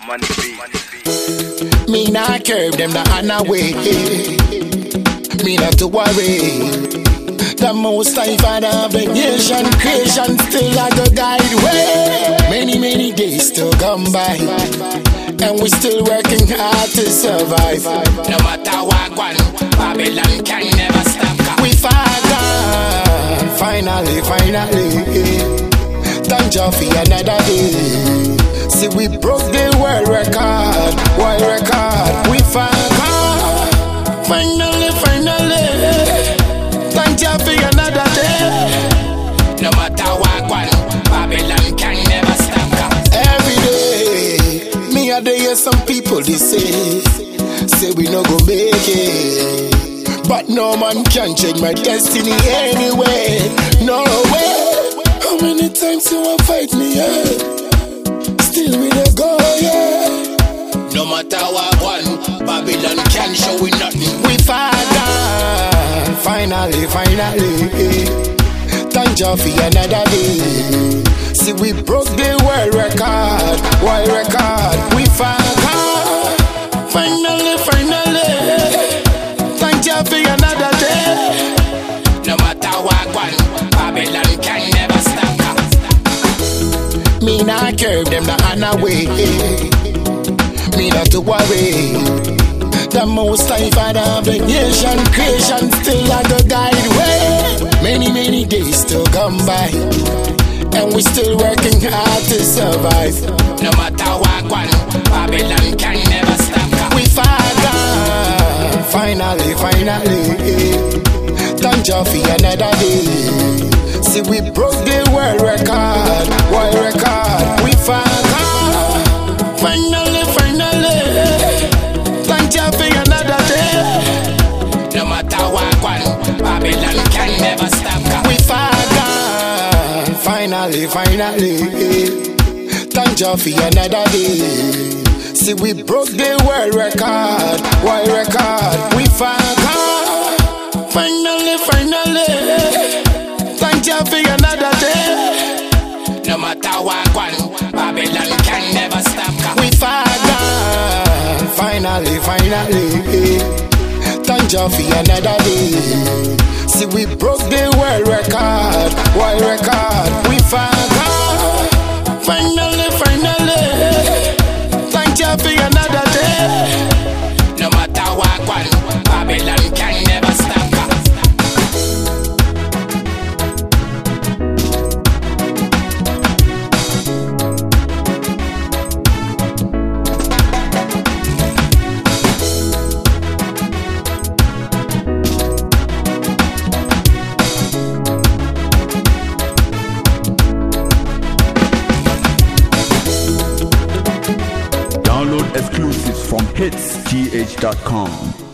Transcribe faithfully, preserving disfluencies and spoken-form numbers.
Me not curb them, the honor way. Me not to worry. The most high father of the nation, creation still like a guide way. Many, many days to come by, and we still working hard to survive. No matter what one, Babylon can never stop. We fight on, finally, finally. Thank you for another day. See, we broke the world record, world record. We fight on, finally, finally. Thank you for another day. No matter what one, Babylon can never stop. Every day, me a day hear some people they say, say we no go make it. But no man can change my destiny anyway. No way. How many times you want fight me, yeah? Still we dey go, yeah. No matter what one, Babylon can show we nothing. We fight on, finally, finally. Thank you for another day. See, we broke the world record, world record. We fight on, finally, finally. Thank you for another day. No matter what one, Babylon can never stop. Me not curb them, the honor way. Me not to worry. The most high father of the nation, creation still like a guide way. Many, many days to come by, and we still working hard to survive. No matter what one, Babylon can never stop. We fight on, finally, finally. Thank you for another day. See, we broke the world record, world record. We fight on, finally, finally. Thank you for another day. No matter what one, Babylon can never stop. We fight on, finally, finally. Thank you for another day. See, we broke the world record, world record. We fight on, finally, finally. Thank you for another day. No matter what one, Babylon can never stop. We fight on, finally, finally. Thank you for another day. See, we broke the world record, world record. We fight on, finally, finally. Thank you for another day. No matter what one, Babylon can never stop. Download exclusives from hits G H dot com.